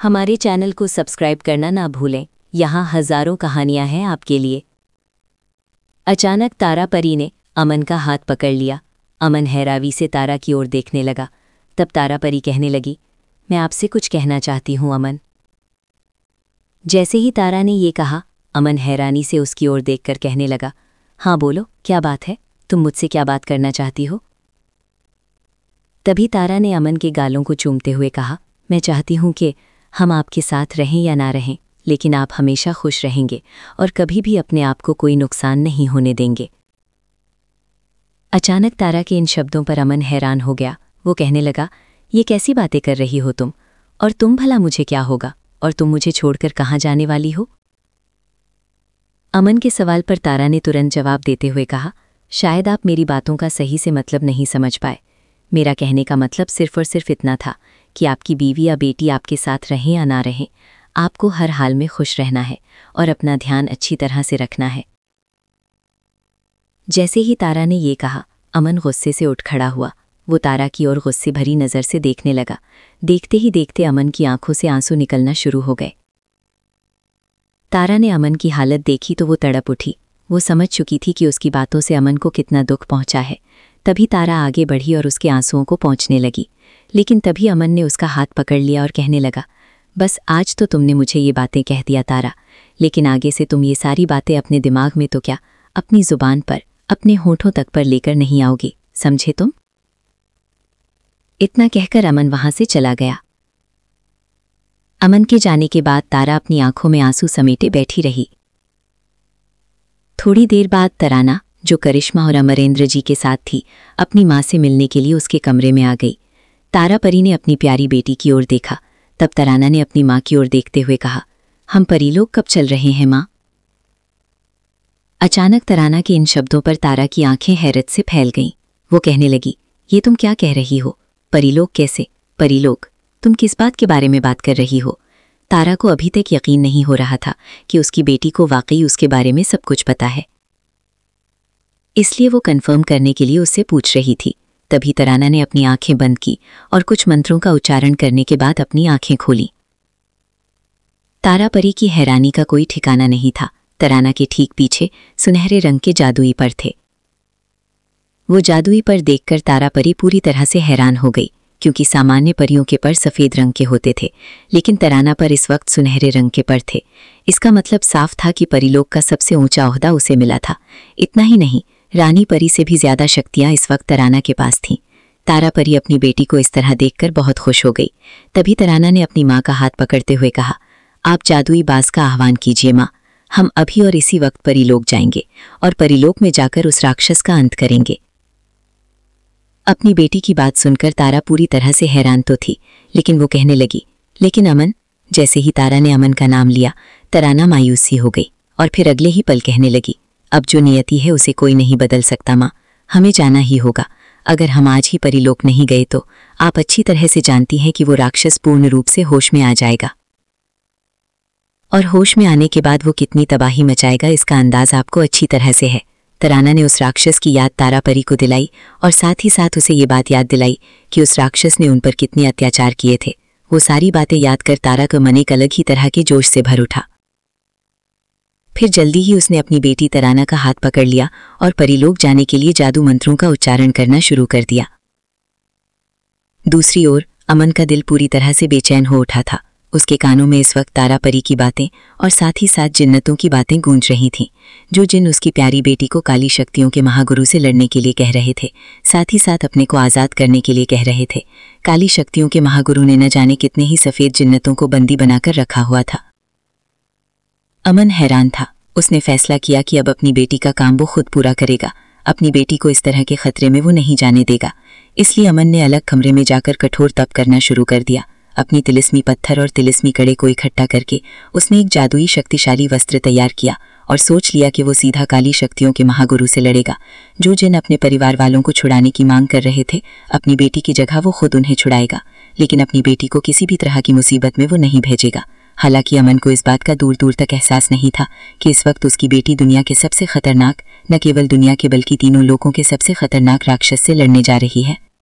हमारे चैनल को सब्सक्राइब करना ना भूलें। यहाँ हजारों कहानियां हैं आपके लिए। अचानक तारा परी ने अमन का हाथ पकड़ लिया। अमन हैरानी से तारा की ओर देखने लगा। तब तारा परी कहने लगी, मैं आपसे कुछ कहना चाहती हूँ अमन। जैसे ही तारा ने ये कहा, अमन हैरानी से उसकी ओर देखकर कहने लगा, हाँ बोलो, क्या बात है? तुम मुझसे क्या बात करना चाहती हो? तभी तारा ने अमन के गालों को चूमते हुए कहा, मैं चाहती हूँ कि हम आपके साथ रहें या ना रहें, लेकिन आप हमेशा खुश रहेंगे और कभी भी अपने आप को कोई नुकसान नहीं होने देंगे। अचानक तारा के इन शब्दों पर अमन हैरान हो गया। वो कहने लगा, ये कैसी बातें कर रही हो तुम? और तुम भला मुझे क्या होगा? और तुम मुझे छोड़कर कहाँ जाने वाली हो? अमन के सवाल पर तारा ने तुरंत जवाब देते हुए कहा, शायद आप मेरी बातों का सही से मतलब नहीं समझ पाए। मेरा कहने का मतलब सिर्फ और सिर्फ इतना था कि आपकी बीवी या बेटी आपके साथ रहें या ना रहें, आपको हर हाल में खुश रहना है और अपना ध्यान अच्छी तरह से रखना है। जैसे ही तारा ने ये कहा, अमन गुस्से से उठ खड़ा हुआ। वो तारा की ओर गुस्से भरी नज़र से देखने लगा। देखते ही देखते अमन की आंखों से आंसू निकलना शुरू हो गए। तारा ने अमन की हालत देखी तो वो तड़प उठी। वो समझ चुकी थी कि उसकी बातों से अमन को कितना दुख पहुंचा है। तभी तारा आगे बढ़ी और उसके आंसुओं को पोंछने लगी। लेकिन तभी अमन ने उसका हाथ पकड़ लिया और कहने लगा, बस आज तो तुमने मुझे ये बातें कह दिया तारा, लेकिन आगे से तुम ये सारी बातें अपने दिमाग में तो क्या, अपनी जुबान पर, अपने होठों तक पर लेकर नहीं आओगी, समझे तुम? इतना कहकर अमन वहां से चला गया। अमन के जाने के बाद तारा अपनी आंखों में आंसू समेटे बैठी रही। थोड़ी देर बाद तराना, जो करिश्मा और अमरेंद्र जी के साथ थी, अपनी माँ से मिलने के लिए उसके कमरे में आ गई। तारा परी ने अपनी प्यारी बेटी की ओर देखा। तब तराना ने अपनी माँ की ओर देखते हुए कहा, हम परीलोक कब चल रहे हैं माँ? अचानक तराना के इन शब्दों पर तारा की आंखें हैरत से फैल गईं। वो कहने लगी, ये तुम क्या कह रही हो? परीलोक कैसे? परीलोक? तुम किस बात के बारे में बात कर रही हो? तारा को अभी तक यकीन नहीं हो रहा था कि उसकी बेटी को वाकई उसके बारे में सब कुछ पता है, इसलिए वो कंफर्म करने के लिए उससे पूछ रही थी। तभी तराना ने अपनी आंखें बंद की और कुछ मंत्रों का उच्चारण करने के बाद अपनी आंखें खोली। तारा परी की हैरानी का कोई ठिकाना नहीं था। तराना के ठीक पीछे सुनहरे रंग के जादुई पर थे। वो जादुई पर देखकर तारा परी पूरी तरह से हैरान हो गई, क्योंकि सामान्य परियों के पर सफ़ेद रंग के होते थे, लेकिन तराना पर इस वक्त सुनहरे रंग के पर थे। इसका मतलब साफ था कि परीलोक का सबसे ऊंचा ओहदा उसे मिला था। इतना ही नहीं, रानी परी से भी ज्यादा शक्तियां इस वक्त तराना के पास थीं। तारा परी अपनी बेटी को इस तरह देखकर बहुत खुश हो गई। तभी तराना ने अपनी माँ का हाथ पकड़ते हुए कहा, आप जादुई बाज का आह्वान कीजिए माँ, हम अभी और इसी वक्त परीलोक जाएंगे और परीलोक में जाकर उस राक्षस का अंत करेंगे। अपनी बेटी की बात सुनकर तारा पूरी तरह से हैरान तो थी, लेकिन वो कहने लगी, लेकिन अमन? जैसे ही तारा ने अमन का नाम लिया, तराना मायूस सी हो गई और फिर अगले ही पल कहने लगी, अब जो नियति है उसे कोई नहीं बदल सकता माँ, हमें जाना ही होगा। अगर हम आज ही परीलोक नहीं गए तो आप अच्छी तरह से जानती हैं कि वो राक्षस पूर्ण रूप से होश में आ जाएगा, और होश में आने के बाद वो कितनी तबाही मचाएगा इसका अंदाज आपको अच्छी तरह से है। तराना ने उस राक्षस की याद तारा परी को दिलाई और साथ ही साथ उसे ये बात याद दिलाई कि उस राक्षस ने उन पर कितने अत्याचार किए थे। वो सारी बातें याद कर तारा का मन एक अलग ही तरह के जोश से भर उठा। फिर जल्दी ही उसने अपनी बेटी तराना का हाथ पकड़ लिया और परीलोक जाने के लिए जादू मंत्रों का उच्चारण करना शुरू कर दिया। दूसरी ओर अमन का दिल पूरी तरह से बेचैन हो उठा था। उसके कानों में इस वक्त तारा परी की बातें और साथ ही साथ जिन्नतों की बातें गूंज रही थीं, जो जिन उसकी प्यारी बेटी को काली शक्तियों के महागुरु से लड़ने के लिए कह रहे थे, साथ ही साथ अपने को आज़ाद करने के लिए कह रहे थे। काली शक्तियों के महागुरु ने न जाने कितने ही सफ़ेद जिन्नतों को बंदी बनाकर रखा हुआ था। अमन हैरान था। उसने फैसला किया कि अब अपनी बेटी का काम वो खुद पूरा करेगा। अपनी बेटी को इस तरह के खतरे में वो नहीं जाने देगा। इसलिए अमन ने अलग कमरे में जाकर कठोर तप करना शुरू कर दिया। अपनी तिलिस्मी पत्थर और तिलिस्मी कड़े को इकट्ठा करके उसने एक जादुई शक्तिशाली वस्त्र तैयार किया और सोच लिया कि वो सीधा काली शक्तियों के महागुरु से लड़ेगा। जो जिन अपने परिवार वालों को छुड़ाने की मांग कर रहे थे, अपनी बेटी की जगह वो खुद उन्हें छुड़ाएगा, लेकिन अपनी बेटी को किसी भी तरह की मुसीबत में वो नहीं भेजेगा। हालांकि अमन को इस बात का दूर दूर तक एहसास नहीं था कि इस वक्त उसकी बेटी दुनिया के सबसे खतरनाक, न केवल दुनिया के बल्कि तीनों लोगों के सबसे खतरनाक राक्षस से लड़ने जा रही है।